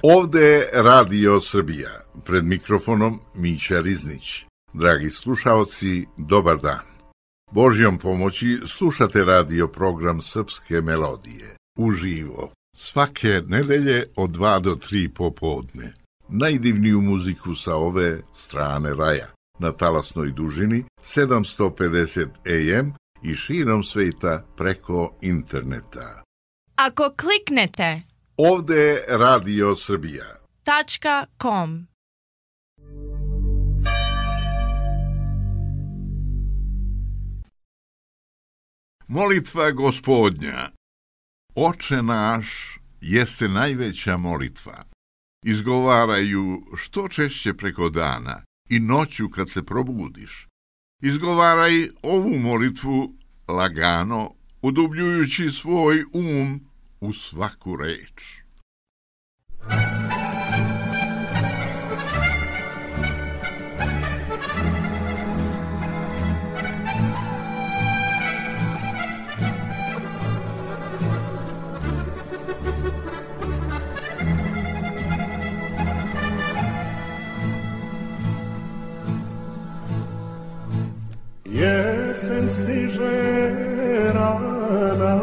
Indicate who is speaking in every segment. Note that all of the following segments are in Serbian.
Speaker 1: Ovde je Radio Srbija, pred mikrofonom Mića Riznić. Dragi slušaoci, dobar dan. Božjom pomoći slušate radio program Srpske melodije, uživo, svake nedelje od 2 do 3 popodne. Najdivniju muziku sa ove strane raja, na talasnoj dužini 750 AM i širom sveta preko interneta.
Speaker 2: Ako kliknete
Speaker 1: Ovde je Radio Srbija.
Speaker 2: .com.
Speaker 1: Molitva Gospodnja. Oče naš jeste najveća molitva. Izgovaraju što češće preko dana i noću kad se probudiš. Izgovaraj ovu molitvu lagano, udubljujući svoj u svaku reč.
Speaker 3: Jesen stiže rana,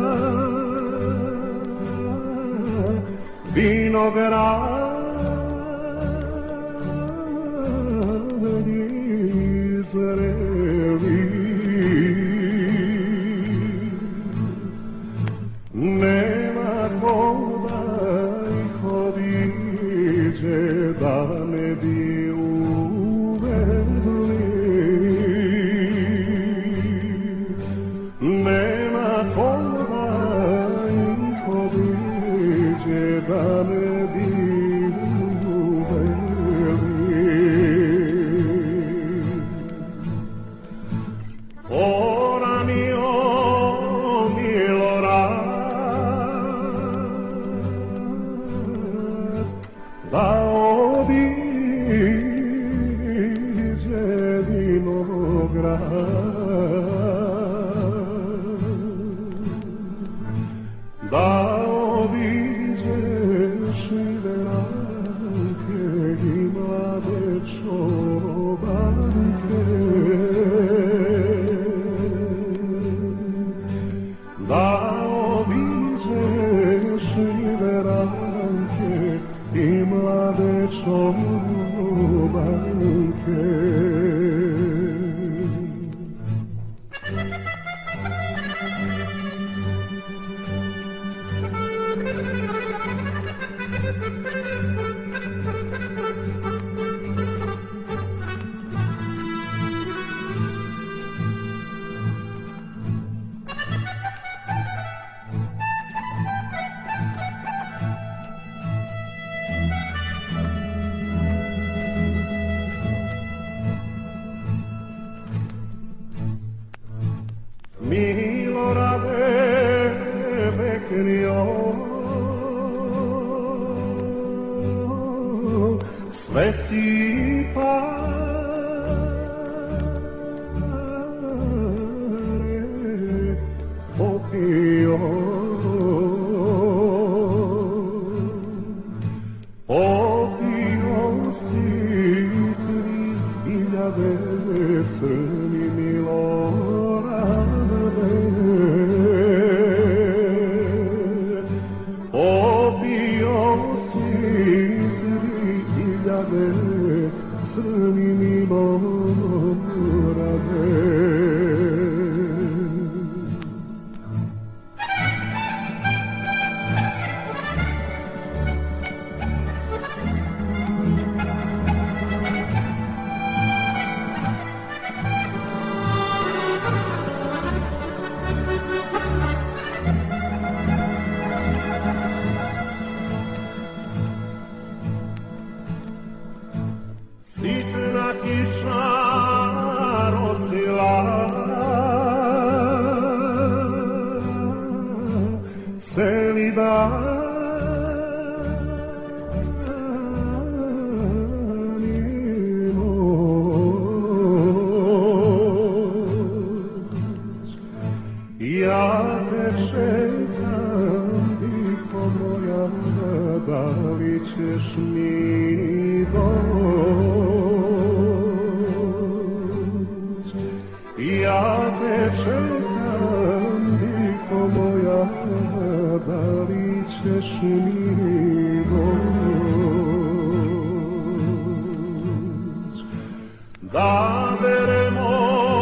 Speaker 3: vinogradi zreli, nema ko da ih obiđe, da ne bi uvedli. Nema ko da ih obiđe, da ne bi uveli. Oranio Milorad, da obiđe vinograd, da obiđeš i veranke i mlade čobanke, da obiđeš i veranke i mlade čobanke. Milorade Bekrio, sve si pare popio, popio si 3000 crni Milorade. Popio si 3000 ćeš mi doć. Ja te čekam, diko moja, da li ćeš mi doć. Da beremo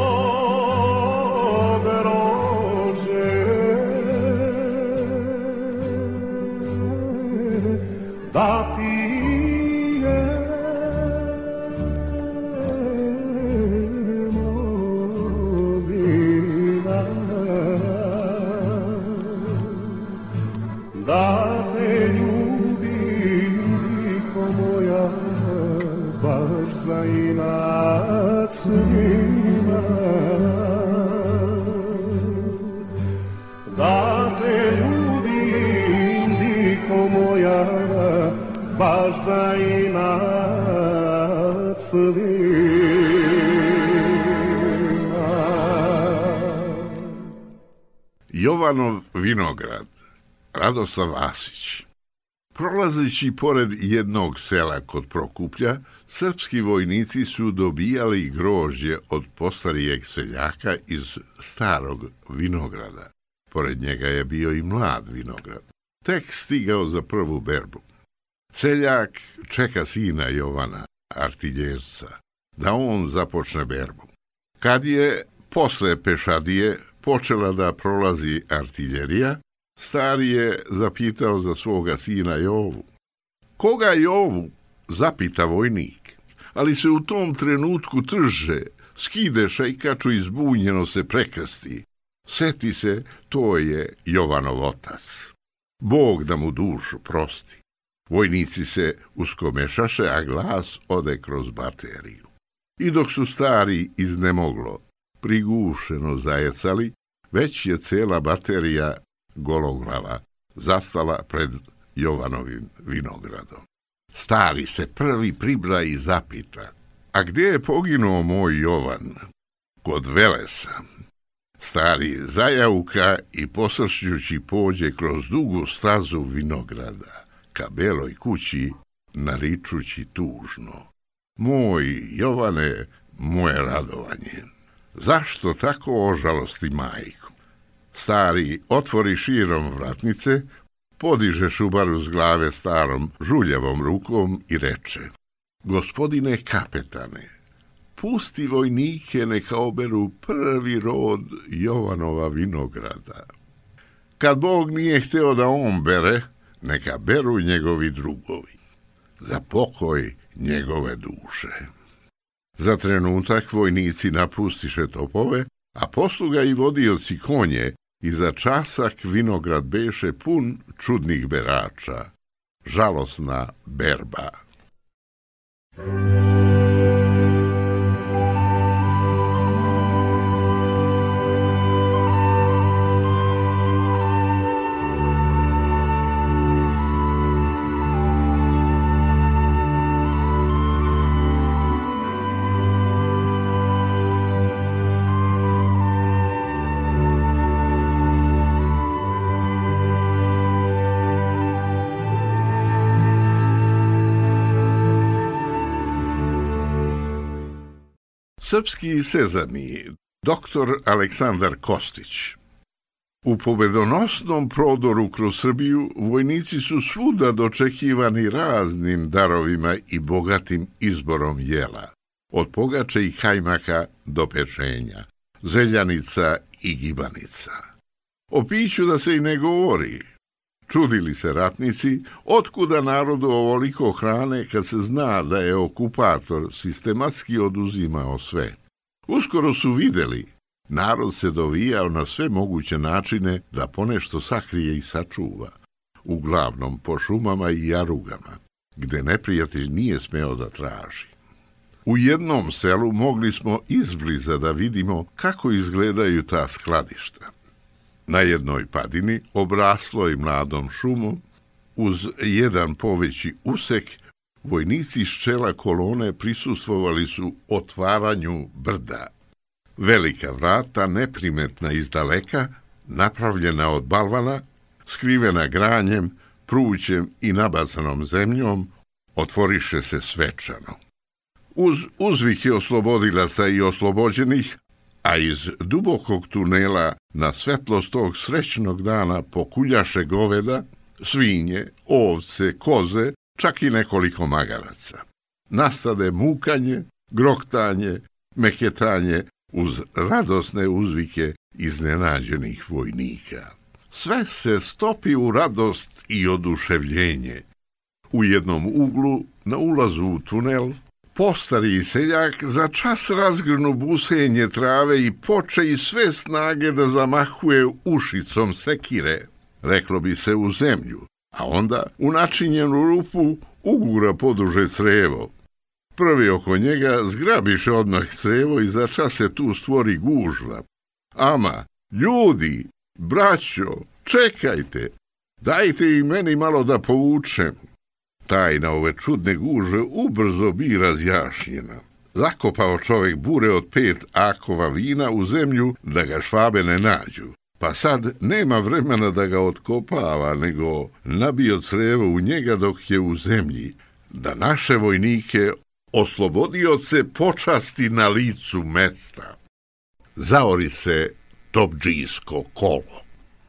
Speaker 3: grožđe, da pijemo vina, da te ljubim, diko moja, baš za inat svima, da te ljubim, diko moja, baš za inat svima.
Speaker 1: Jovanov vinograd, Radoslav Vasić. Prolazeći pored jednog sela kod Prokuplja, srpski vojnici su dobijali grožđe od postarijeg seljaka iz starog vinograda. Pored njega je bio i mlad vinograd, tek stigao za prvu berbu. Seljak čeka sina Jovana, artiljerca, da on započne berbu. Kad je posle pešadije počela da prolazi artiljerija, stari je zapitao za svoga sina Jovu. Koga Jovu? Zapita vojnik, ali se u tom trenutku trže, skide šajkaču i zbunjeno se prekrsti. Seti se, to je Jovanov otac. Bog da mu dušu prosti. Vojnici se uskomešaše, a glas ode kroz bateriju. I dok su stari iznemoglo, prigušeno zajecali, već je cela baterija gologlava zastala pred Jovanovim vinogradom. Stari se prvi pribra i zapita, a gdje je poginuo moj Jovan? Kod Velesa. Stari zajauka i posršćući pođe kroz dugu stazu vinograda ka beloj kući, naričući tužno. Moj Jovane, moje radovanje, zašto tako ožalosti majku? Stari otvori širom vratnice, podiže šubaru s glave starom žuljavom rukom i reče: Gospodine kapetane, pusti vojnike neka oberu prvi rod Jovanova vinograda. Kad Bog nije hteo da on bere, neka beru njegovi drugovi, za pokoj njegove duše. Za trenutak vojnici napustiše topove, a posluga i vodioci konje, i za časak vinograd beše pun čudnih berača. Žalosna berba. Srpski sezami, dr. Aleksandar Kostić. U pobedonosnom prodoru kroz Srbiju vojnici su svuda dočekivani raznim darovima i bogatim izborom jela, od pogače i kajmaka do pečenja, zeljanica i gibanica. O piću da se i ne govori. Čudili se ratnici, otkuda narodu ovoliko hrane kad se zna da je okupator sistematski oduzimao sve. Uskoro su vidjeli, narod se dovijao na sve moguće načine da ponešto sakrije i sačuva, uglavnom po šumama i jarugama, gde neprijatelj nije smeo da traži. U jednom selu mogli smo izbliza da vidimo kako izgledaju ta skladišta. Na jednoj padini, obrasloj mladom šumom, uz jedan poveći usek, vojnici iz čela kolone prisustvovali su otvaranju brda. Velika vrata, neprimetna izdaleka, napravljena od balvana, skrivena granjem, prućem i nabacanom zemljom, otvoriše se svečano. Uz uzvike oslobodilaca i oslobođenih, a iz dubokog tunela na svetlost tog srećnog dana pokuljaše goveda, svinje, ovce, koze, čak i nekoliko magaraca. Nastade mukanje, groktanje, meketanje uz radosne uzvike iznenađenih vojnika. Sve se stopi u radost i oduševljenje. U jednom uglu, na ulazu u tunel, postari seljak za čas razgrnu busenje trave i poče iz sve snage da zamahuje ušicom sekire, reklo bi se u zemlju, a onda u načinjenu rupu ugura poduže crevo. Prvi oko njega zgrabiše odmah crevo i za čas se tu stvori gužva. Ama, ljudi, braćo, čekajte, dajte i meni malo da povučem. Tajna ove čudne gužve ubrzo bi razjašnjena. Zakopao čovjek bure od 5 akova vina u zemlju da ga švabe ne nađu. Pa sad nema vremena da ga otkopava, nego nabio crevo u njega dok je u zemlji, da naše vojnike oslobodioce počasti na licu mesta. Zaori se topdžijsko kolo.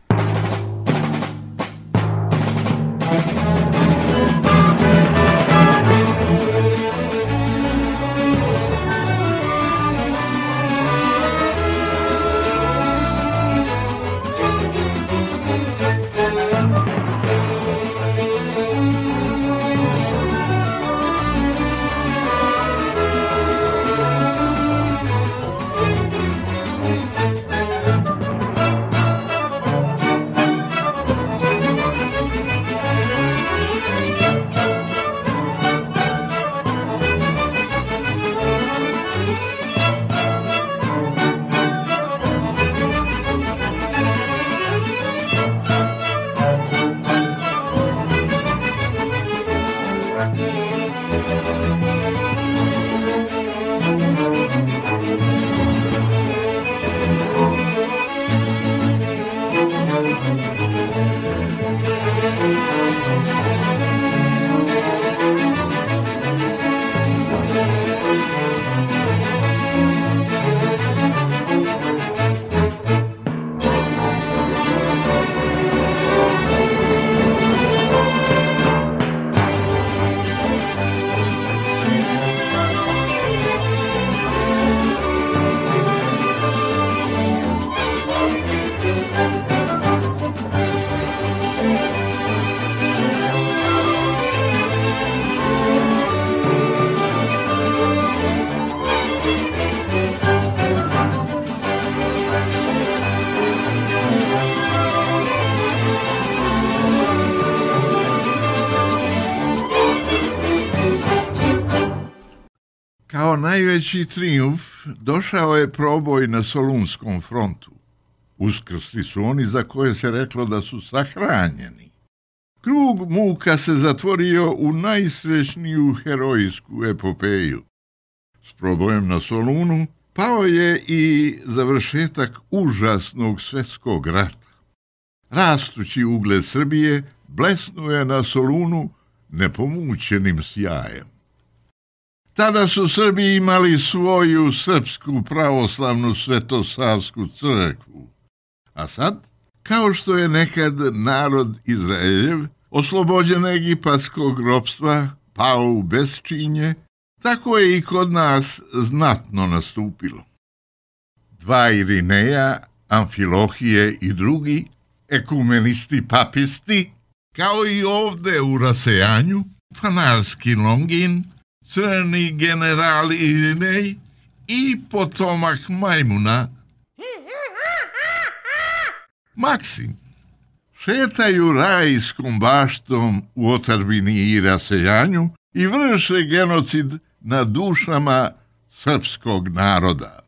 Speaker 1: Kao najveći trijumf došao je proboj na Solunskom frontu. Uskrsli su oni za koje se reklo da su sahranjeni. Krug muka se zatvorio u najsrećniju herojsku epopeju. S probojem na Solunu pao je i završetak užasnog svjetskog rata. Rastući ugled Srbije blesnuo je na Solunu nepomućenim sjajem. Tada su Srbi imali svoju srpsku pravoslavnu svetosavsku crkvu, a sad, kao što je nekad narod Izraeljev oslobođen egipatskog ropstva pao u besčinje, tako je i kod nas znatno nastupilo. 2 Irineja, Amfilohije i drugi, ekumenisti papisti, kao i ovde u rasejanju, Fanarski Longin, crni general Irinej i potomak Majmuna, Maksim, šetaju rajskom baštom u otadžbini i rasejanju i vrše genocid na dušama srpskog naroda.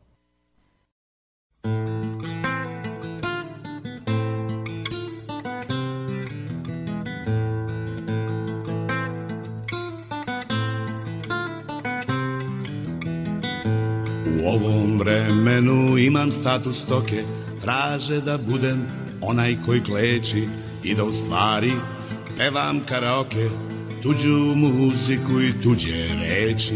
Speaker 4: U ovom vremenu imam status stoke, traže da budem onaj koji kleči i da u stvari pevam karaoke. tuđu muziku i tuđe reči.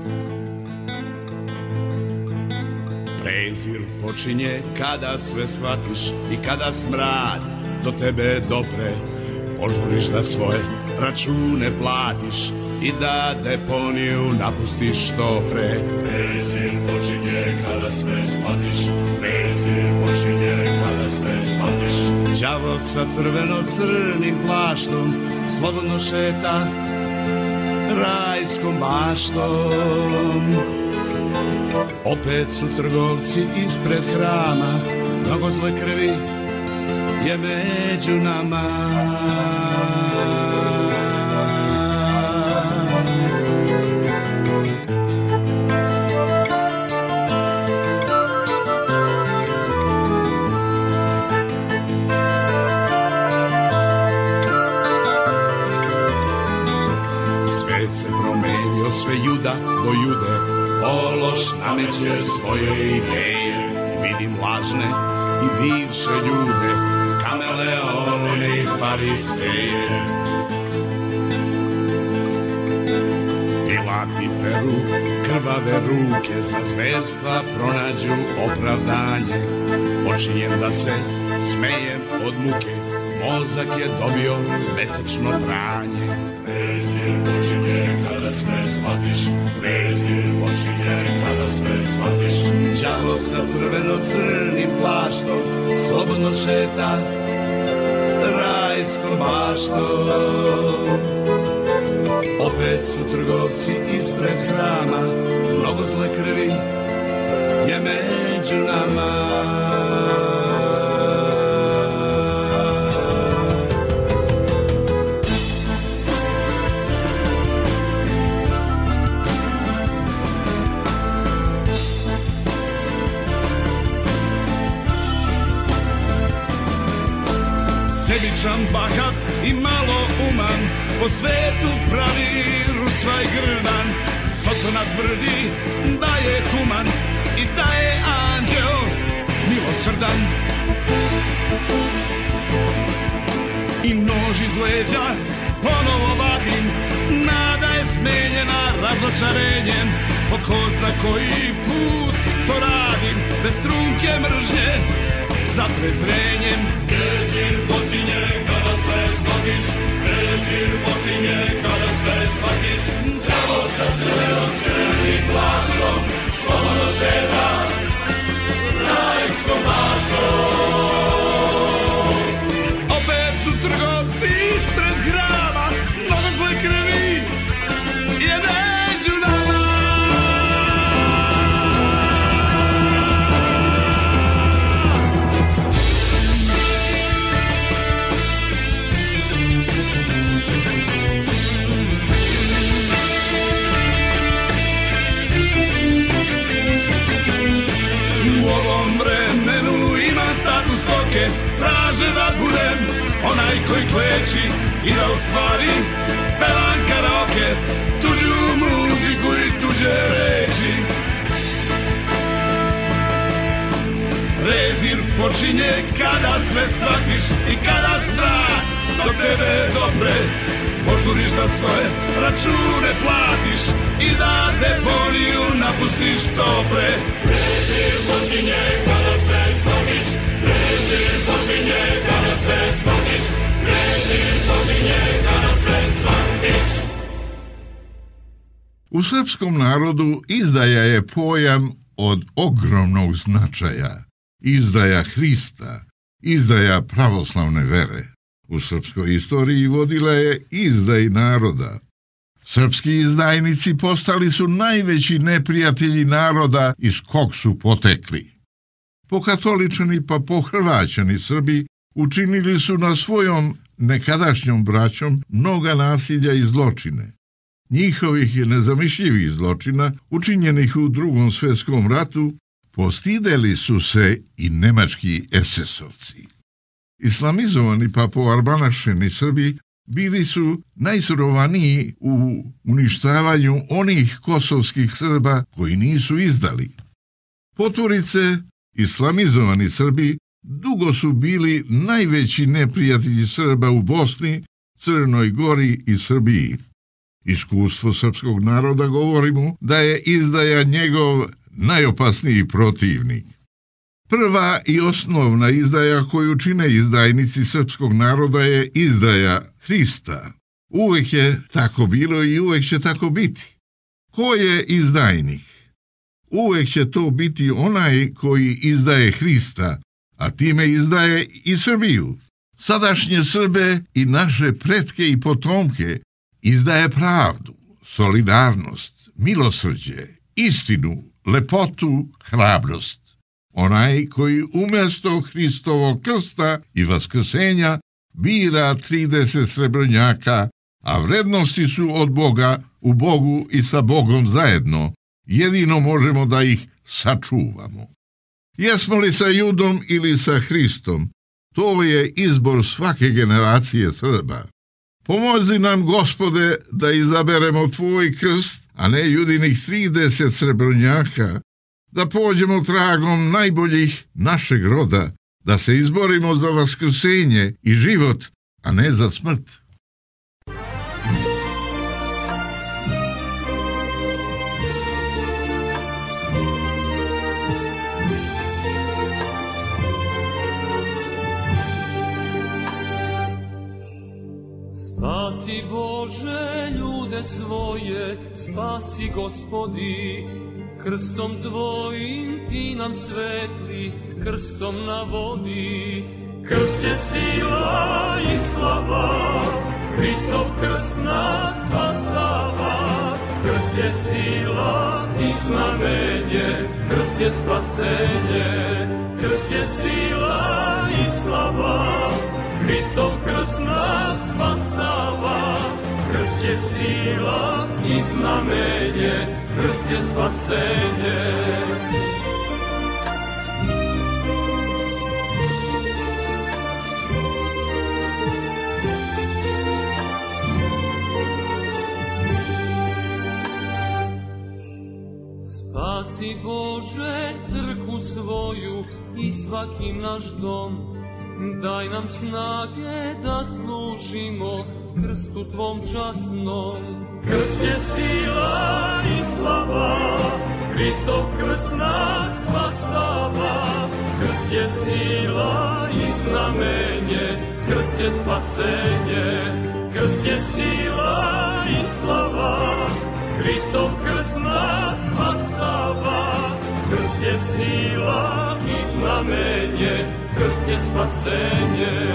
Speaker 4: Prezir počinje kada sve shvatiš i kada smrad do tebe dopre. Požuriš da svoje račune platiš i da deponiju napustiš što pre. Prezir počinje kada sve shvatiš, prezir počinje kada sve shvatiš. Đavo sa crveno-crnim plaštom slobodno šeta rajskom baštom. Opet su trgovci ispred hrama, mnogo zle krvi je među nama. Svet se promenio, sve juda do jude, ološ nameće svoje ideje. Vidim lažne i bivše ljude, kameleone i fariseje. Pilati peru krvave ruke, za zverstva pronađu opravdanje. Počinjem da se smejem od muke, mozak je dobio mesečno pranje. Prezir počinje kada sve shvatiš, prezir počinje kada sve shvatiš. Đavo sa crveno-crnim plaštom slobodno šeta rajskom baštom. Opet su trgovci ispred hrama, mnogo zle krvi je među nama. Sebičan, bahat i malo uman, po svetu pravi rusvaj grdan. Sotona tvrdi da je human i da je anđeo milosrdan. I nož iz leđa ponovo vadim, nada je smenjena razočarenjem. Po ko zna koji put to radim, bez trunke mržnje za prezrenjem. Prezir počinje kada sve shvatiš, prezir počinje kada sve shvatiš. Đavo sa crveno-crnim plaštom slobodno šeta rajskom baštom. Opet su trgovci ispred hrama, mnogo zle krvi je među nama. Traže da budem onaj koji kleči i da u stvari pevam karaoke, tuđu muziku i tuđe reči. Prezir počinje kada sve shvatiš i kada strah do tebe dopre. Požuriš da svoje račune platiš i da deponiju napustiš što pre. Prezir počinje kada sve shvatiš, prezir počinje kada sve shvatiš, prezir počinje kada sve shvatiš.
Speaker 1: U srpskom narodu izdaja je pojam od ogromnog značaja. Izdaja Hrista, izdaja pravoslavne vere. U srpskoj istoriji vodila je izdaj naroda. Srpski izdajnici postali su najveći neprijatelji naroda iz kog su potekli. Pokatoličani pa pohrvaćani Srbi učinili su na svojom nekadašnjom braćom mnoga nasilja i zločine. Njihovih je nezamišljivih zločina, učinjenih u Drugom svjetskom ratu, postideli su se i nemački esesovci. Islamizovani pa poarbanašeni Srbi bili su najsurovaniji u uništavanju onih kosovskih Srba koji nisu izdali. Poturice, islamizovani Srbi, dugo su bili najveći neprijatelji Srba u Bosni, Crnoj Gori i Srbiji. Iskustvo srpskog naroda govori mu da je izdaja njegov najopasniji protivnik. Prva i osnovna izdaja koju čine izdajnici srpskog naroda je izdaja Hrista. Uvek je tako bilo i uvek će tako biti. Ko je izdajnik? Uvek će to biti onaj koji izdaje Hrista, a time izdaje i Srbiju. Sadašnje Srbe i naše pretke i potomke izdaje pravdu, solidarnost, milosrđe, istinu, lepotu, hrabrost. Onaj koji umjesto Hristovog krsta i vaskrsenja bira 30 srebrnjaka, a vrednosti su od Boga u Bogu i sa Bogom zajedno, jedino možemo da ih sačuvamo. Jesmo li sa Judom ili sa Hristom? To je izbor svake generacije Srba. Pomozi nam, Gospode, da izaberemo tvoj krst, a ne Judinih 30 srebrnjaka, da pođemo tragom najboljih našeg roda, da se izborimo za vaskrsenje i život, a ne za smrt.
Speaker 5: Spasi Bože ljude svoje, spasi Gospodi, krstom tvojim ti nam svetli, krstom na vodi. Krst je sila i slava, Hristov krst nas spasava. Krst je sila i znamenje, krst je spasenje. Krst je sila i slava, Hristov krst nas spasava. Krst je sila i znamenje, krst je spasenje. Spasi Bože crkvu svoju i svaki naš dom, daj nam snage da služimo krstu tvom časnom. Krst je sila i slava, Hristov krst nas spasava. Krst je sila i znamenje, krst je spasenje. Krst je sila i slava, Hristov krst nas spasava. Krst je sila i znamenje, krst je spasenje.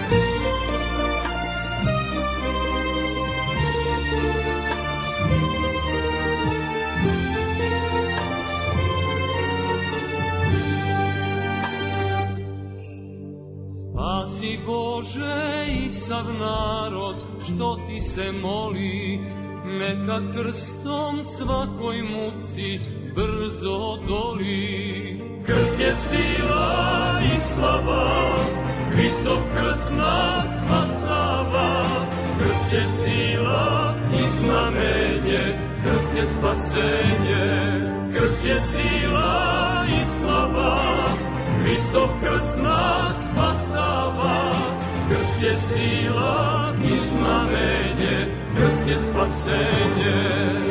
Speaker 5: Spasi Bože i sav narod što ti se moli, neka krstom svakoj muci brzo odoli. Krst je sila i slava, Hristov krst nas spasava. Krst je sila i znamenje, krst je spasenje. Krst je sila i slava, Hristov krst nas spasava. Krst je sila i znamenje, krst je spasenje.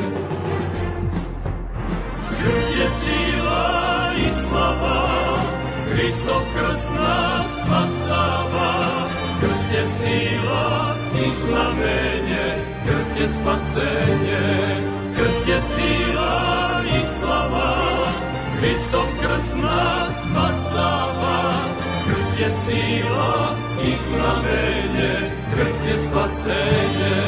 Speaker 5: Krst je sila i slava, Hristov krst nas spasava. Krst je sila i znamenje, krst je spasenje. Krst je sila i slava, Hristov krst nas spasava. Krst je sila i znamenje, krst je spasenje.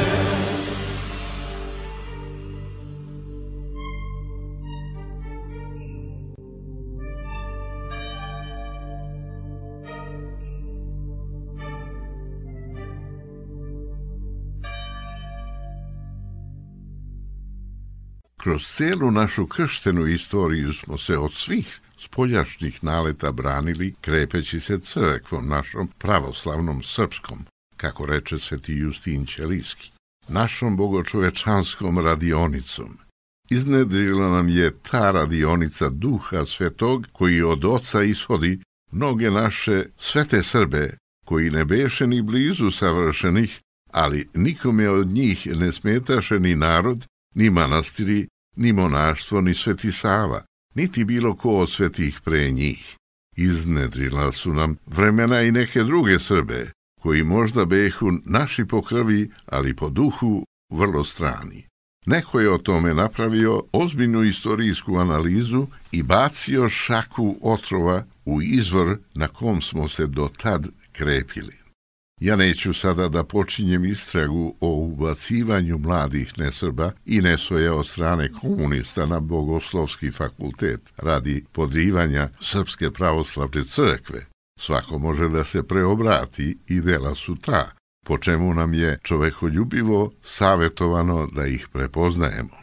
Speaker 1: Kroz cijelu našu krštenu istoriju smo se od svih spoljašnjih naleta branili, krepeći se crkvom našom pravoslavnom srpskom, kako reče sveti Justin Ćelijski, našom bogočovečanskom radionicom. Iznedrila nam je ta radionica Duha Svetog, koji od Oca ishodi mnoge naše svete Srbe, koji ne beše ni blizu savršenih, ali nikome od njih ne smetaše ni narod, ni manastiri, ni monaštvo, ni Sveti Sava, niti bilo ko od svetih pre njih. Iznedrila su nam vremena i neke druge Srbe, koji možda behu naši po krvi, ali po duhu vrlo strani. Neko je o tome napravio ozbiljnu istorijsku analizu i bacio šaku otrova u izvor na kom smo se do tad krepili. Ja neću sada da počinjem istragu o ubacivanju mladih nesrba i nesoja od strane komunista na Bogoslovski fakultet radi podrivanja Srpske pravoslavne crkve. Svako može da se preobrati i dela su ta, po čemu nam je čovekoljubivo savjetovano da ih prepoznajemo.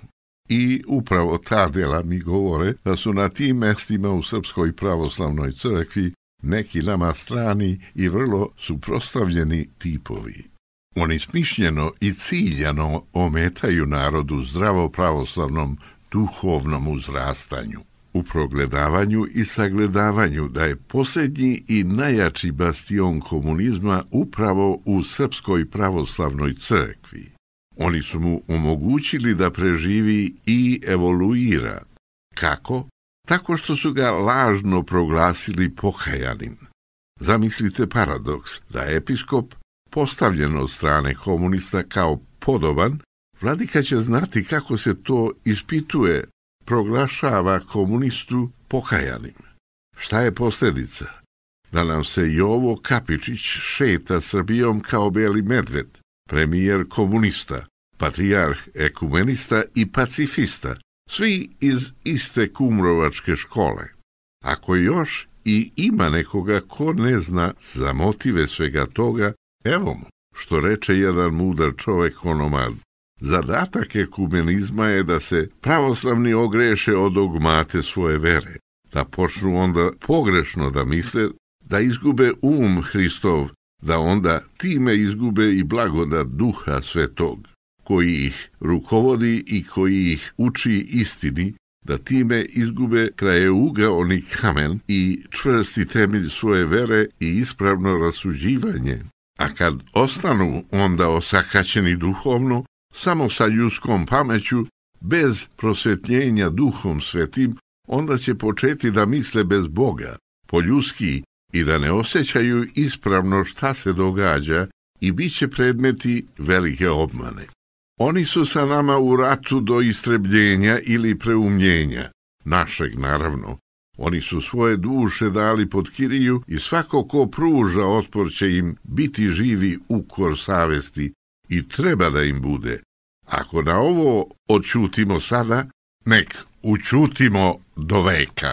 Speaker 1: I upravo ta dela mi govore da su na tim mestima u Srpskoj pravoslavnoj crkvi neki nama strani i vrlo suprotstavljeni tipovi. Oni smišljeno i ciljano ometaju narodu zdravo pravoslavnom duhovnom uzrastanju, u progledavanju i sagledavanju da je posljednji i najjači bastion komunizma upravo u Srpskoj pravoslavnoj crkvi. Oni su mu omogućili da preživi i evoluira. Kako? Tako što su ga lažno proglasili pokajanim. Zamislite paradoks da episkop, postavljen od strane komunista kao podoban, vladika će znati kako se to ispituje, proglašava komunistu pokajanim. Šta je posljedica? Da nam se Jovo Kapičić šeta Srbijom kao beli medved, premijer komunista, patrijarh ekumenista i pacifista, svi iz iste kumrovačke škole. Ako još i ima nekoga ko ne zna za motive svega toga, evo mu, što reče jedan mudar čovek onomad. Zadatak ekumenizma je da se pravoslavni ogreše od dogmate svoje vere, da počnu onda pogrešno da misle, da izgube Hristov, da onda time izgube i blagodat Duha Svetog, koji ih rukovodi i koji ih uči istini, da time izgube krajeугаoni kamen i čvrsti temelj svoje vere i ispravno rasuđivanje. A kad ostanu onda osakaćeni duhovno, samo sa ljudskom pameću, bez prosvetljenja Duhom Svetim, onda će početi da misle bez Boga, po ljudski, i da ne osjećaju ispravno šta se događa i bit će predmeti velike obmane. Oni su sa nama u ratu do istrebljenja ili preumljenja, našeg naravno. Oni su svoje duše dali pod kiriju i svako ko pruža otpor će im biti živi ukor savesti i treba da im bude. Ako na ovo odćutimo sada, nek učutimo do veka.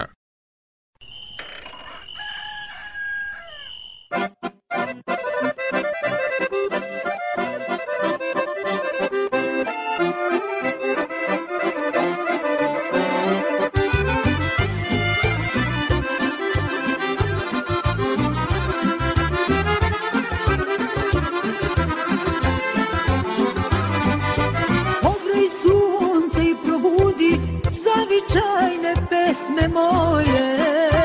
Speaker 6: Moje,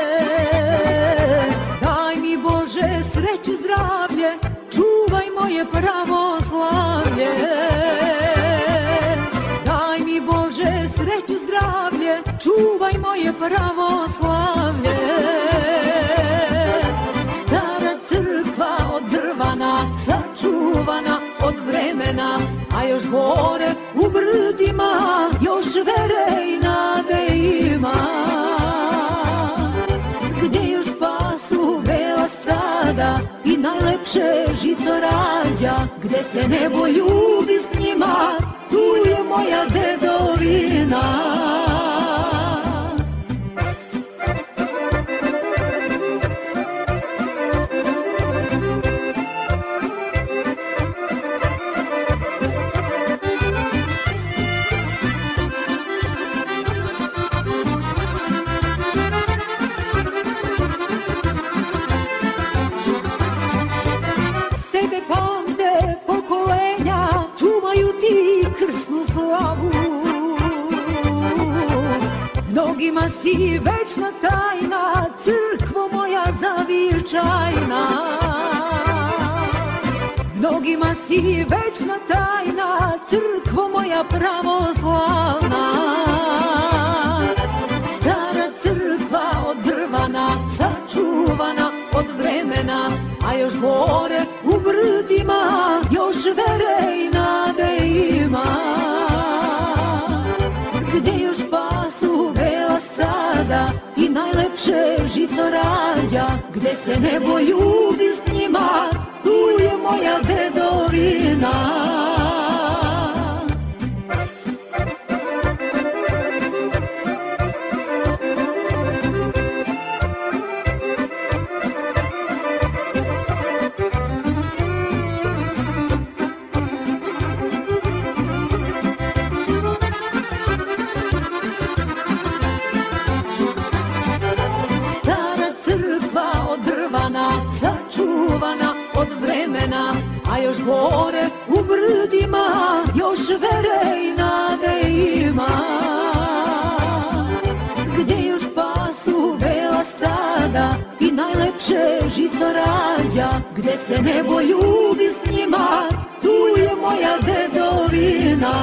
Speaker 6: daj mi Bože sreću, zdravlje, čuvaj moje pravoslavlje. Daj mi Bože sreću, zdravlje, čuvaj moje pravoslavlje. Stara crkva od drvana, sačuvana od vremena, a još gore u brdima, još vere i nade ima. I najlepše žito rađa, gde se nebo ljubi s njima, tu je moja dedovina. Mnogima si večna tajna, crkvo moja zavičajna. mnogima si večna tajna, crkvo moja pravoslavna. Stara crkva od drvana, sačuvana od vremena, a još gore u brdima, još vere i nade ima. Gdje još pasu bela stada i najlepše žito rađa, gdje se nebo ljubi s njima, tu je moja dedovina. A još gore u brdima, još vere i nade ima. Gdje još pasu bela stada i najlepše žito rađa, gdje se nebo ljubi s njima, tu je moja dedovina.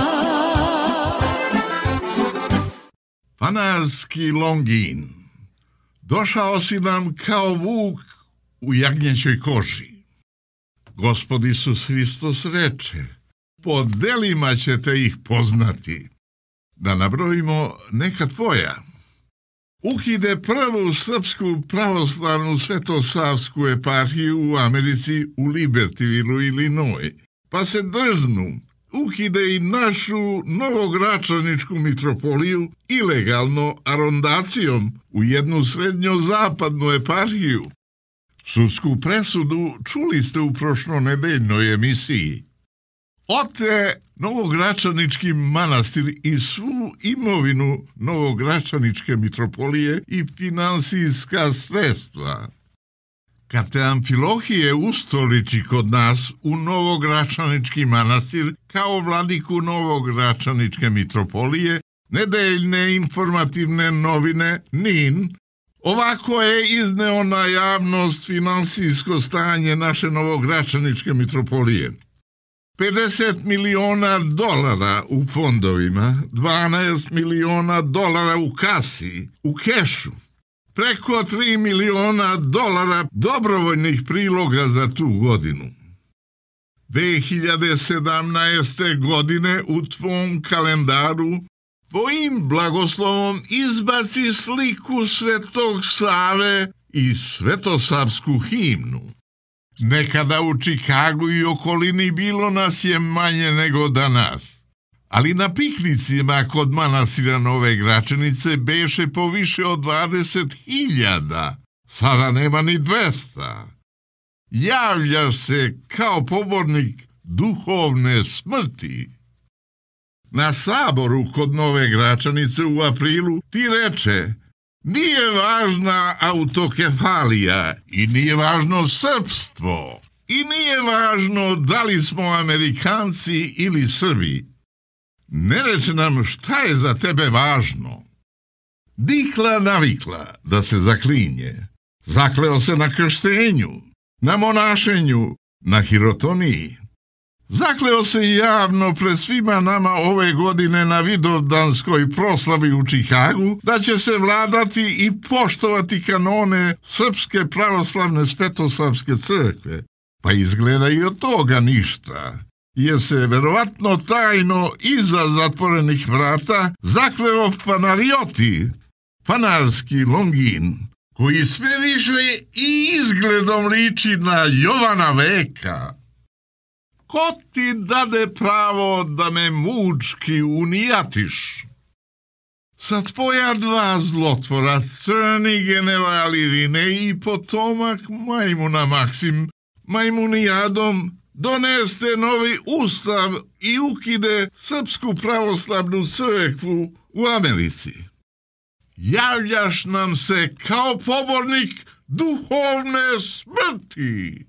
Speaker 1: Fanarski Longin, došao si nam kao vuk u jagnjećoj koži. Gospod Isus Hristos reče, po delima ćete ih poznati. Da nabrojimo neka tvoja. Ukide prvu srpsku pravoslavnu svetosavsku eparhiju u Americi u Libertyvilu, Illinois, pa se drznu, ukide i našu novogračaničku mitropoliju ilegalno arondacijom u jednu srednjozapadnu eparhiju. Sudsku presudu čuli ste u prošlonedeljnoj emisiji. Ote Novogračanički manastir i svu imovinu Novogračaničke mitropolije i finansijska sredstva. Kad te Amfilohije ustoliči kod nas u Novogračanički manastir kao vladiku Novogračaničke mitropolije, nedeljne informativne novine NIN ovako je izneo na javnost finansijsko stanje naše Novogračaničke mitropolije. 50 miliona dolara u fondovima, 12 miliona dolara u kasi, u kešu, preko 3 miliona dolara dobrovoljnih priloga za tu godinu. 2017. godine u tvom kalendaru tvojim blagoslovom izbaci sliku Svetog Save i svetosavsku himnu. Nekada u Čikagu i okolini bilo nas je manje nego danas, ali na piknicima kod manastira Nove Gračanice beše po više od 20.000, sada nema ni 200. Javljaš se kao pobornik duhovne smrti. Na saboru kod Nove Gračanice u aprilu ti reče, nije važna autokefalija i nije važno srpstvo i nije važno da li smo Amerikanci ili Srbi. Ne reče nam šta je za tebe važno. Dikla navikla da se zaklinje. Zakleo se na krštenju, na monašenju, na hirotoniji. Zakleo se javno pred svima nama ove godine na vidovdanskoj proslavi u Čikagu da će se vladati i poštovati kanone Srpske pravoslavne svetosavske crkve. Pa izgleda i od toga ništa, jer se verovatno tajno iza zatvorenih vrata zakleo fanarioti, fanarski Longin, koji sve više i izgledom liči na Jovana Veka. Ko ti dade pravo da me mučki unijatiš? Sa tvoja dva zlotvora, crni generali Rine i potomak majmuna Maksim, majmunijadom, doneste novi ustav i ukide Srpsku pravoslavnu crkvu u Americi. Javljaš nam se kao pobornik duhovne smrti.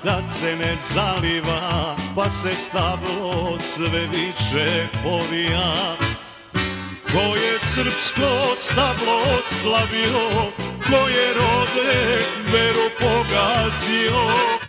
Speaker 3: da se ne zaliva, pa se stablo sve više povija. Ko je srpsko stablo slavio, ko je rode veru pogazio.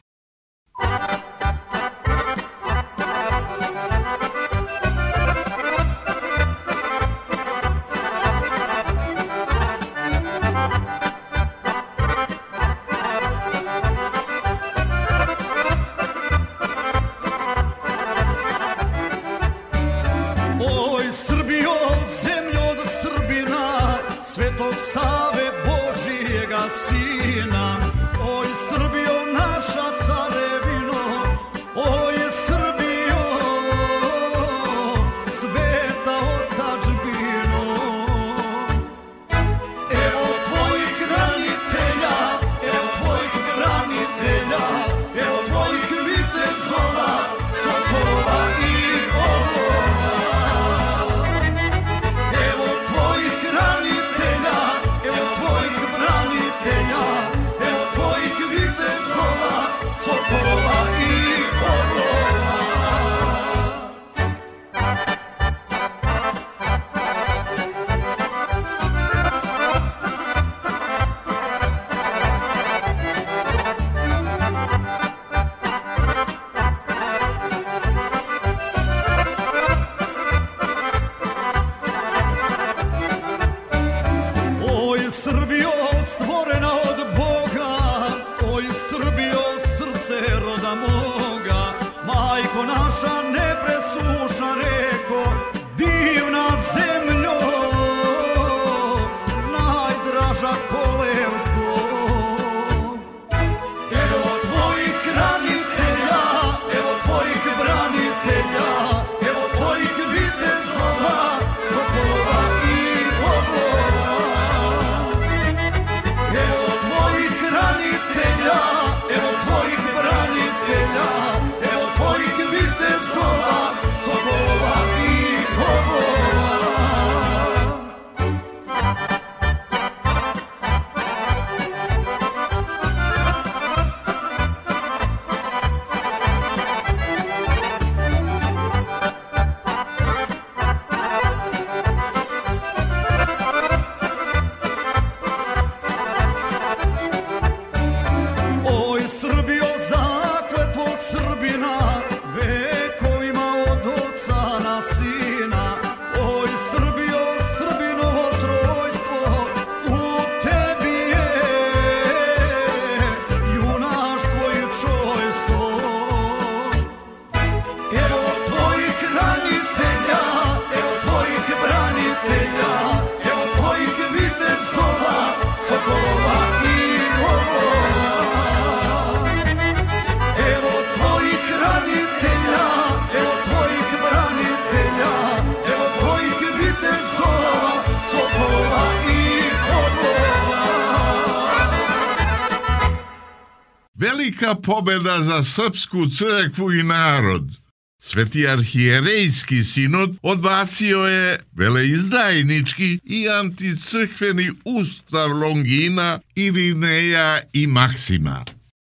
Speaker 1: Velika pobeda za srpsku crkvu i narod. Sveti arhijerejski sinod odbacio je veleizdajnički i anticrkveni ustav Longina, Irineja i Maksima.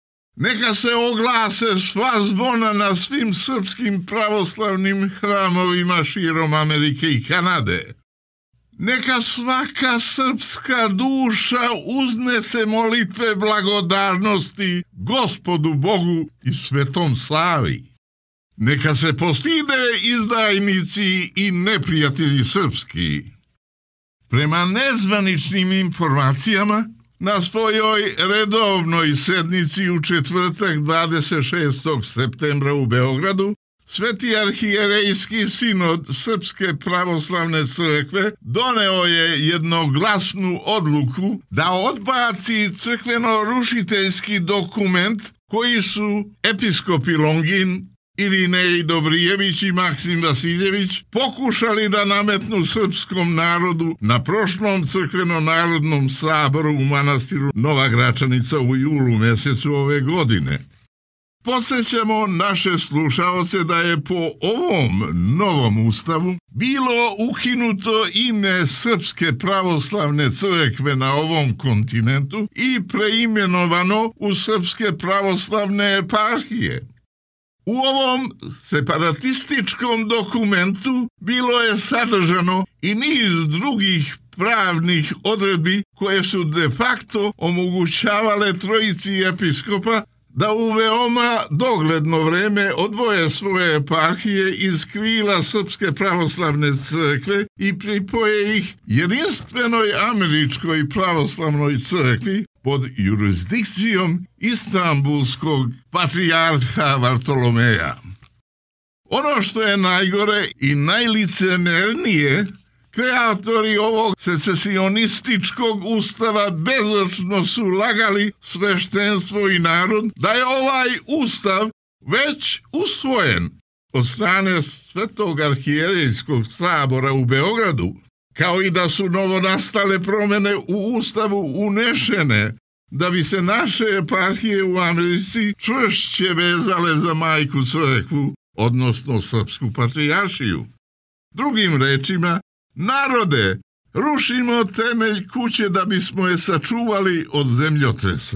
Speaker 1: Neka se oglase sva zvona na svim srpskim pravoslavnim hramovima širom Amerike i Kanade. Neka svaka srpska duša uznese molitve blagodarnosti Gospodu Bogu i Svetom Slavi. Neka se postide izdajnici i neprijatelji srpski. Prema nezvaničnim informacijama, na svojoj redovnoj sednici u četvrtak 26. septembra u Beogradu, Sveti arhijerejski sinod Srpske pravoslavne crkve doneo je jednoglasnu odluku da odbaci crkveno-rušiteljski dokument koji su episkopi Longin, Irinej Dobrijević i Maksim Vasiljević pokušali da nametnu srpskom narodu na prošlom crkveno-narodnom saboru u manastiru Nova Gračanica u julu mesecu ove godine. Podsjećamo naše slušaoce da je po ovom novom ustavu bilo ukinuto ime Srpske pravoslavne crkve na ovom kontinentu i preimenovano u Srpske pravoslavne eparhije. U ovom separatističkom dokumentu bilo je sadržano i niz drugih pravnih odredbi koje su de facto omogućavale trojici episkopa da u veoma dogledno vreme odvoje svoje eparhije iz krila Srpske pravoslavne crkve i pripoje ih jedinstvenoj američkoj pravoslavnoj crkvi pod jurisdikcijom Istanbulskog patrijarha Vartolomeja. Ono što je najgore i najlicemernije, kreatori ovog secesionističkog ustava bezočno su lagali sveštenstvo i narod da je ovaj ustav već usvojen od strane Svetog arhijerejskog sabora u Beogradu, kao i da su novonastale promjene u ustavu unešene da bi se naše eparhije u Americi čvršće vezale za majku crkvu, odnosno Srpsku patrijaršiju. Drugim rečima, narode, rušimo temelj kuće da bismo je sačuvali od zemljotresa.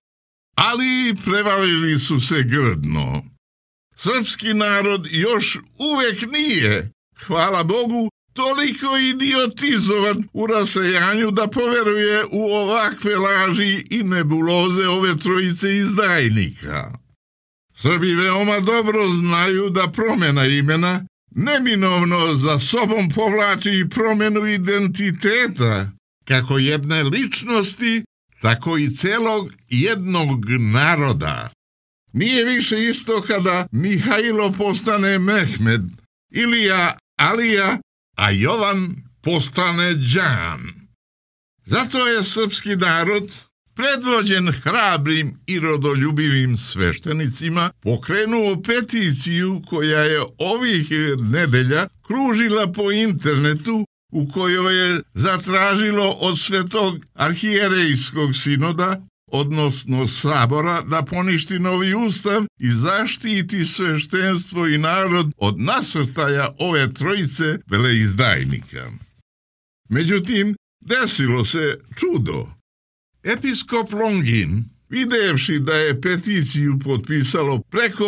Speaker 1: Ali prevarili su se grdno. Srpski narod još uvek nije, hvala Bogu, toliko idiotizovan u rasejanju da poveruje u ovakve laži i nebuloze ove trojice izdajnika. Srbi veoma dobro znaju da promjena imena neminovno za sobom povlači i promjenu identiteta, kako jedne ličnosti, tako i celog jednog naroda. Nije više isto kada Mihajlo postane Mehmed, Ilija Alija, a Jovan postane Đan. Zato je srpski narod, predvođen hrabrim i rodoljubivim sveštenicima, pokrenuo peticiju koja je ovih nedelja kružila po internetu, u kojoj je zatražilo od Svetog arhijerejskog sinoda, odnosno sabora, da poništi novi ustav i zaštiti sveštenstvo i narod od nasrtaja ove trojice veleizdajnika. Međutim, desilo se čudo. Episkop Longin, videvši da je peticiju potpisalo preko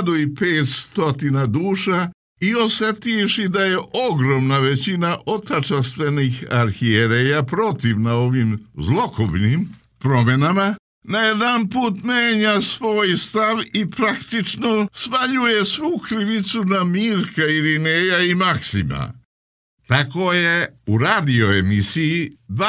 Speaker 1: 1500 duša i osjetivši da je ogromna većina otačastvenih arhijereja protivna ovim zlokobnim promjenama, na jedan put menja svoj stav i praktično svaljuje svu krivicu na Mirka, Irineja i Maksima. Tako je u radio emisiji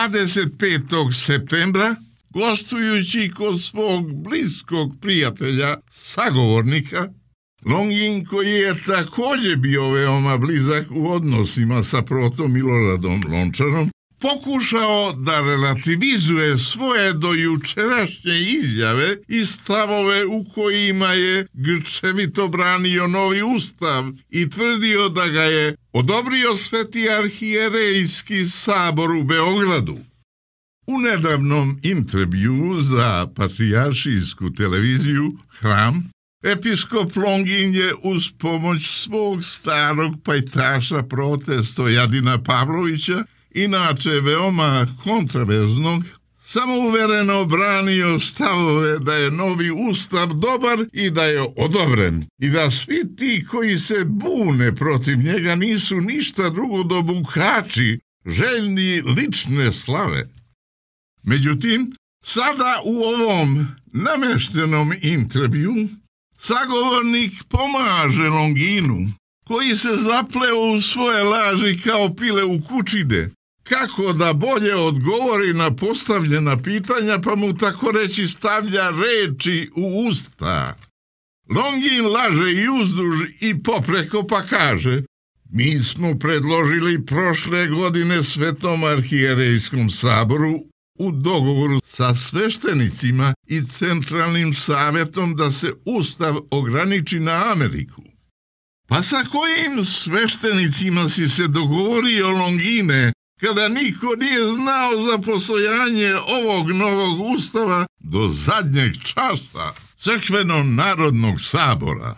Speaker 1: 25. septembra, gostujući kod svog bliskog prijatelja, sagovornika, Longin, koji je također bio veoma blizak u odnosima sa protom Miloradom Lončarom, pokušao da relativizuje svoje dojučerašnje izjave i stavove u kojima je grčevito branio novi ustav i tvrdio da ga je odobrio Sveti arhijerejski sabor u Beogradu. U nedavnom intervjuu za patrijaršijsku televiziju Hram, episkop Longin je uz pomoć svog starog pajtaša prote Stojadina Pavlovića, inače veoma kontraverznog, samouvereno branio stavove da je novi ustav dobar i da je odobren i da svi ti koji se bune protiv njega nisu ništa drugo do bukači, željni lične slave. Međutim, sada u ovom nameštenom intervju sagovornik pomaže Longinu, koji se zapleo u svoje laži kao pile u kučine, kako da bolje odgovori na postavljena pitanja, pa mu tako reći stavlja reči u usta. Longin laže i uzduž i popreko pa kaže: mi smo predložili prošle godine Svetom arhijerejskom saboru u dogovoru sa sveštenicima i centralnim savjetom da se ustav ograniči na Ameriku. Pa sa kojim sveštenicima si se dogovorio, Longine, kada niko nije znao za postojanje ovog novog ustava do zadnjeg časa? Crkveno-narodnog sabora.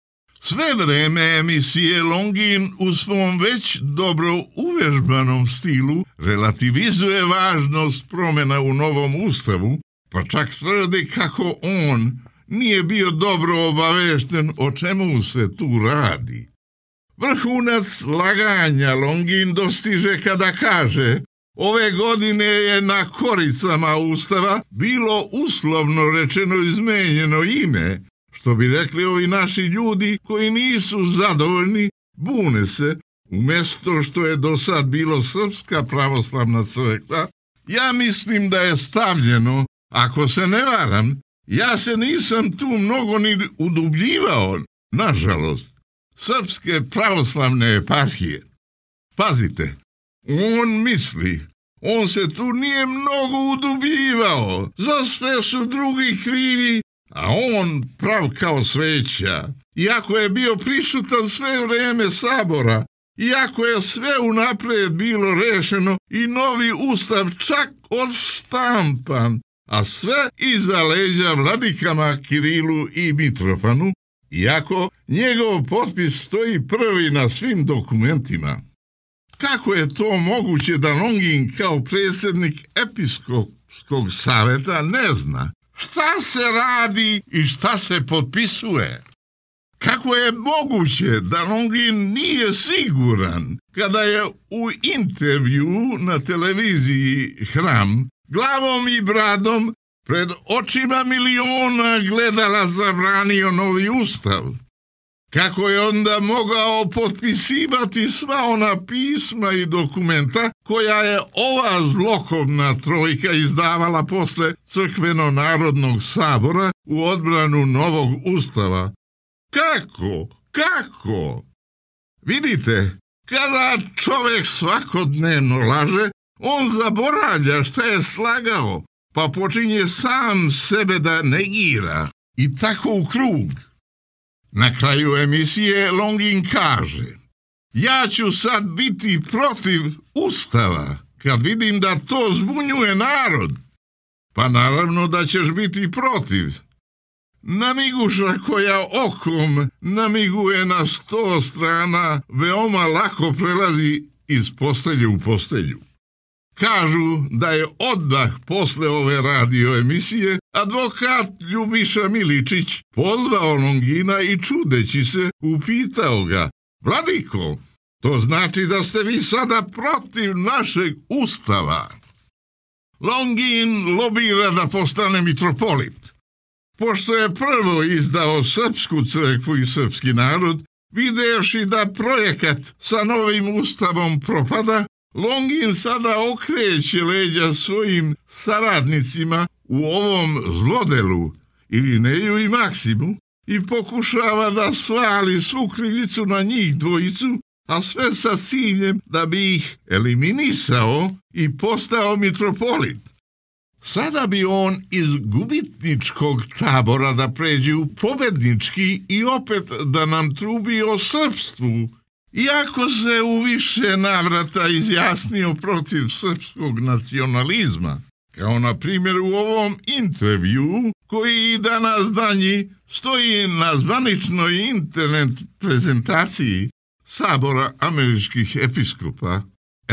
Speaker 1: Sve vreme emisije Longin u svom već dobro uvežbanom stilu relativizuje važnost promjena u novom ustavu, pa čak tvrdi kako on nije bio dobro obavešten o čemu se tu radi. Vrhunac laganja Longin dostiže kada kaže: ove godine je na koricama ustava bilo uslovno rečeno izmenjeno ime, što bi rekli ovi naši ljudi koji nisu zadovoljni, bune se, umjesto što je do sad bilo Srpska pravoslavna crkva. Ja mislim da je stavljeno, ako se ne varam, ja se nisam tu mnogo ni udubljivao, nažalost, Srpske pravoslavne eparhije. Pazite, on misli, on se tu nije mnogo udubljivao, za sve su drugi krivi, a on prav kao sveća. Iako je bio prisutan sve vrijeme sabora, iako je sve unaprijed bilo rešeno i novi ustav čak odštampan, a sve iza leđa vladikama Kirilu i Mitrofanu, iako njegov potpis stoji prvi na svim dokumentima. Kako je to moguće da Longin kao predsjednik episkopskog savjeta ne zna šta se radi i šta se potpisuje? Kako je moguće da Longin nije siguran kada je u intervju na televiziji Hram glavom i bradom pred očima miliona gledala zabranio novi ustav? Kako je onda mogao potpisivati sva ona pisma i dokumenta koja je ova zlokobna trojka izdavala posle Crkveno-narodnog sabora u odbranu novog ustava? Kako? Vidite, kada čovjek svakodnevno laže, on zaboravlja šta je slagao, pa počinje sam sebe da negira i tako u krug. Na kraju emisije Longin kaže: ja ću sad biti protiv ustava kad vidim da to zbunjuje narod. Pa naravno da ćeš biti protiv. Namiguša koja okom namiguje na 100 strana veoma lako prelazi iz postelje u postelju. Kažu da je odmah posle ove radio emisije advokat Ljubiša Miličić pozvao Longina i čudeći se upitao ga: Vladiko, to znači da ste vi sada protiv našeg ustava? Longin lobira da postane mitropolit. Pošto je prvo izdao srpsku crkvu i srpski narod, videvši da projekat sa novim ustavom propada, Longin sada okreće leđa svojim saradnicima u ovom zlodelu, Irineju i Maksimu, i pokušava da svali svu krivicu na njih dvojicu, a sve sa ciljem da bi ih eliminisao i postao mitropolit. Sada bi on iz gubitničkog tabora da pređe u pobednički i opet da nam trubi o srpstvu, iako se u više navrata izjasnio protiv srpskog nacionalizma, kao na primjer u ovom intervju koji i danas danji stoji na zvaničnoj internet prezentaciji Sabora američkih episkopa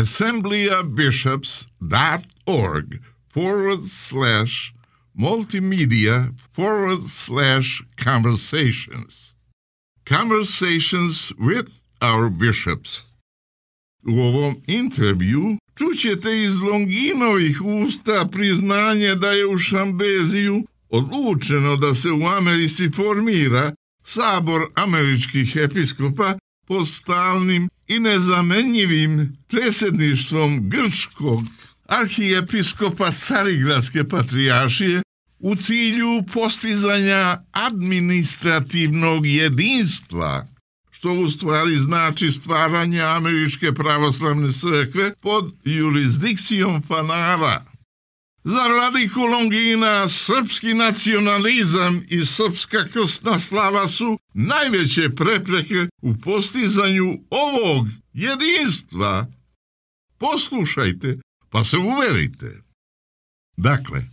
Speaker 1: assemblyabishops.org/multimedia/conversations. Conversations with our bishops. U ovom intervju čućete iz Longinovih usta priznanje da je u Šambeziju odlučeno da se u Americi formira Sabor američkih episkopa pod stalnim i nezamenjivim predsjedništvom grčkog arhijepiskopa Carigradske patrijaršije u cilju postizanja administrativnog jedinstva, što u stvari znači stvaranje američke pravoslavne crkve pod jurisdikcijom Fanara. Za vladiku Longina srpski nacionalizam i srpska krstna slava su najveće prepreke u postizanju ovog jedinstva. Poslušajte, pa se uverite. Dakle,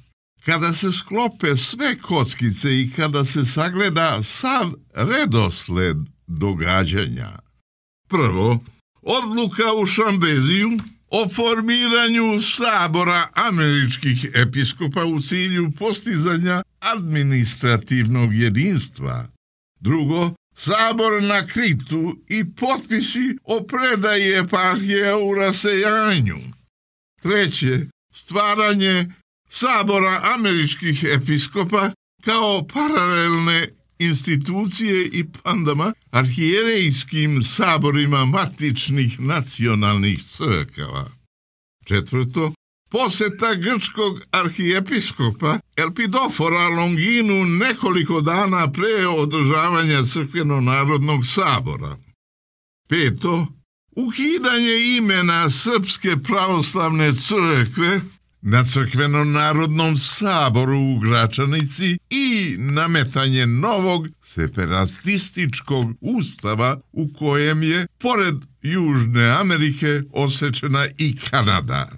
Speaker 1: Kada se sklope sve kockice i kada se sagleda sav redosled događanja. Prvo, odluka u Šambeziju o formiranju sabora američkih episkopa u cilju postizanja administrativnog jedinstva. Drugo, sabor na Kritu i potpisi o predaji eparhija u rasejanju. Treće, stvaranje sabora američkih episkopa kao paralelne institucije i pandama arhijerejskim saborima matičnih nacionalnih crkava. Četvrto, poseta grčkog arhijepiskopa Elpidofora Longinu nekoliko dana pre održavanja crkveno-narodnog sabora. Peto, ukidanje imena Srpske pravoslavne crkve na crkveno-narodnom saboru u Gračanici i nametanje novog separatističkog ustava u kojem je, pored Južne Amerike, osečena i Kanada.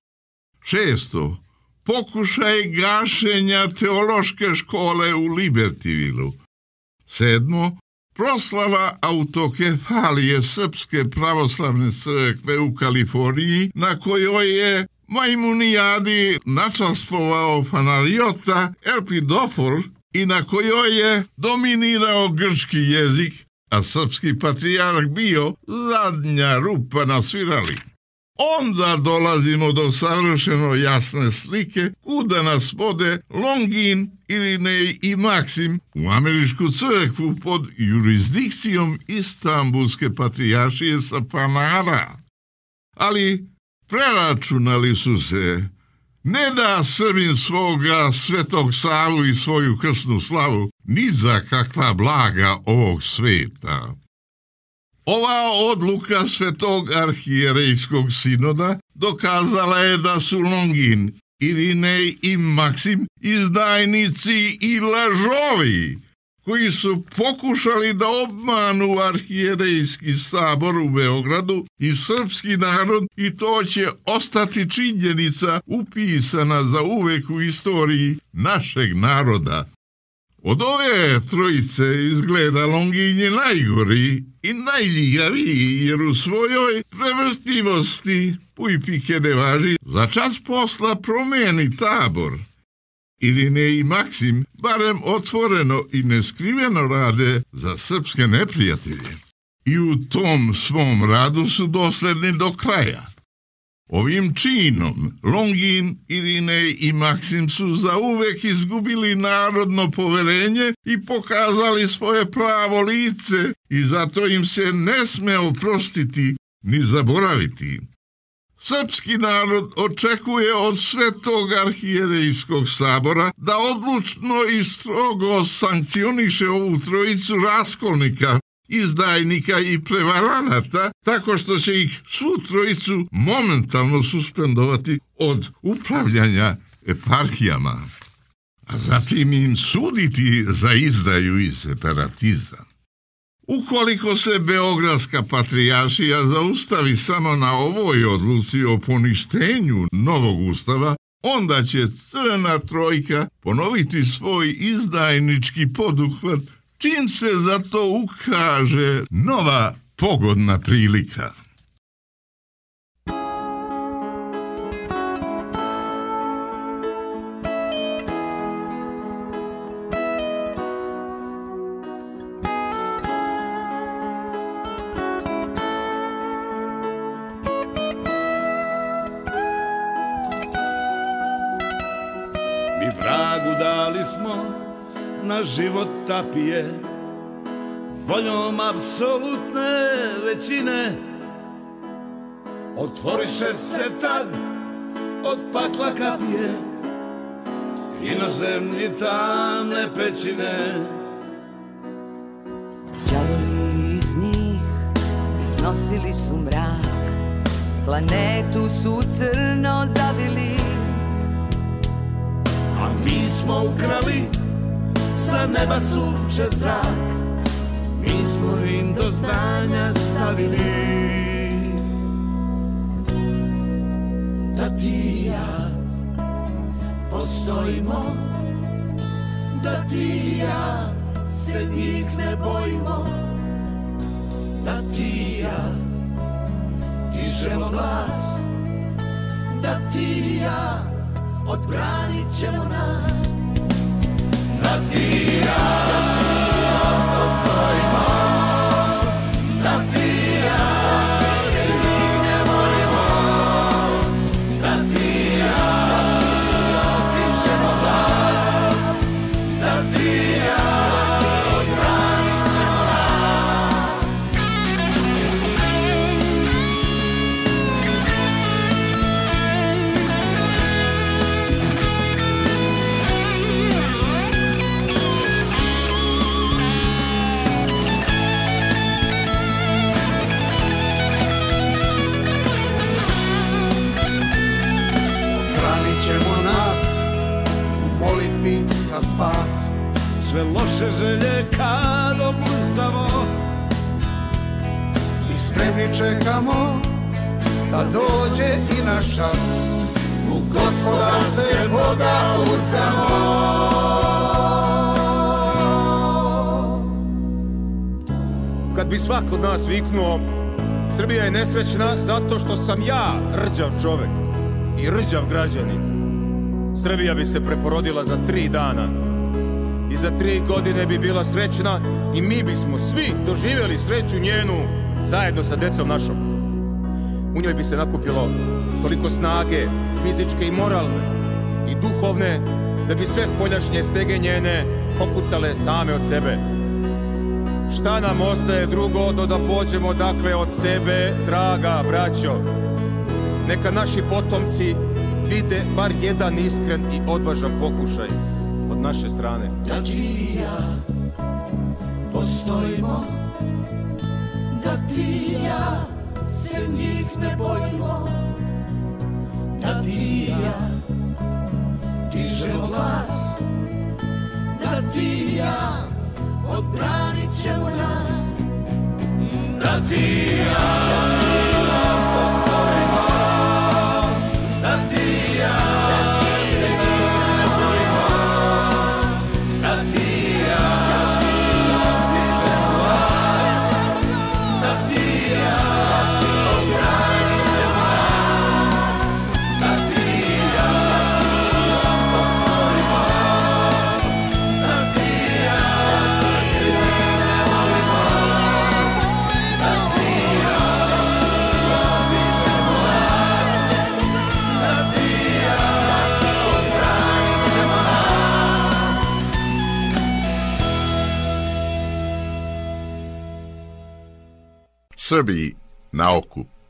Speaker 1: Šesto, pokušaj gašenja teološke škole u Libertyvilu. Sedmo, proslava autokefalije Srpske pravoslavne crkve u Kaliforniji, na kojoj je Majmunijadi načastvovao Fanariota Elpidofor i na kojoj je dominirao grčki jezik, a srpski patrijarh bio zadnja rupa na svirali. Onda dolazimo do savršeno jasne slike kuda nas vode Longin, Irinej i Maksim u američku crkvu pod jurisdikcijom Istanbulske patrijaršije sa Panara. Ali preračunali su se, ne da Srbin svoga Svetog Savu i svoju krsnu slavu ni za kakva blaga ovog sveta. Ova odluka Svetog arhijerejskog sinoda dokazala je da su Longin, Irinej i Maksim izdajnici i lažovi, koji su pokušali da obmanu arhijerejski sabor u Beogradu i srpski narod, i to će ostati činjenica upisana za uvek u istoriji našeg naroda. Od ove trojice izgleda Longin je najgori i najljigaviji, jer u svojoj prevrstivosti pujpike ne važi, za čas posla promeni tabor. Irinej i Maksim barem otvoreno i neskriveno rade za srpske neprijatelje. I u tom svom radu su dosledni do kraja. Ovim činom Longin, Irinej i Maksim su zauvek izgubili narodno poverenje i pokazali svoje pravo lice, i zato im se ne sme oprostiti ni zaboraviti. Srpski narod očekuje od Svetog arhijerejskog sabora da odlučno i strogo sankcioniše ovu trojicu raskolnika, izdajnika i prevaranata, tako što će ih svu trojicu momentalno suspendovati od upravljanja eparhijama, a zatim im suditi za izdaju i separatizam. Ukoliko se Beogradska patrijaršija zaustavi samo na ovoj odluci o poništenju novog ustava, onda će Crna trojka ponoviti svoj izdajnički poduhvat, čim se za to ukaže nova pogodna prilika.
Speaker 4: Mi vragu dali smo na život tapije, voljom apsolutne većine. Otvoriše se tad od pakla kapije, inozemni tamne pećine.
Speaker 6: Đavoli iz njih iznosili su mrak, planetu su crno zavili,
Speaker 4: a mi smo ukrali sa neba sunčev zrak, mi smo im do znanja stavili da ti i ja po
Speaker 6: postojimo, da ti i ja se njih ne bojimo, da ti i ja dižemo glas, da ti i ja odbranit ćemo nas, da ti i ja postojimo, da ti i ja se njih ne bojimo, da ti i ja dižemo glas, da ti i ja odbranit ćemo nas.
Speaker 7: Ćemo nas u molitvi za spas,
Speaker 4: sve loše želje kad obuzdamo
Speaker 7: i spremni čekamo da dođe i naš čas. U Gospoda se Boga uzdamo.
Speaker 4: Kad bi svako od nas viknuo Srbija je nesrećna zato što sam ja rđav čovek i rđav građanin, Srbija bi se preporodila za 3 dana i za 3 godine bi bila srećna i mi bismo svi doživjeli sreću njenu zajedno sa decom našom. U njoj bi se nakupilo toliko snage, fizičke i moralne i duhovne, da bi sve spoljašnje stege njene popucale same od sebe. Šta nam ostaje drugo do da pođemo dakle od sebe, draga braćo? Neka naši potomci vide bar jedan iskren i odvažan pokušaj od naše strane.
Speaker 6: Da ti i ja postojimo, da ti i ja se njih ne bojimo, da ti i ja dižemo glas, da ti i ja odbranit ćemo nas, da ti i ja postojimo, da ti i ja se njih ne bojimo, da ti i ja dižemo glas, da ti i ja odbranit ćemo nas, da ti i ja postojimo, da ti i ja se njih ne bojimo, da ti i ja dižemo glas, da ti i ja odbranit ćemo nas.
Speaker 1: Srbiji na okup.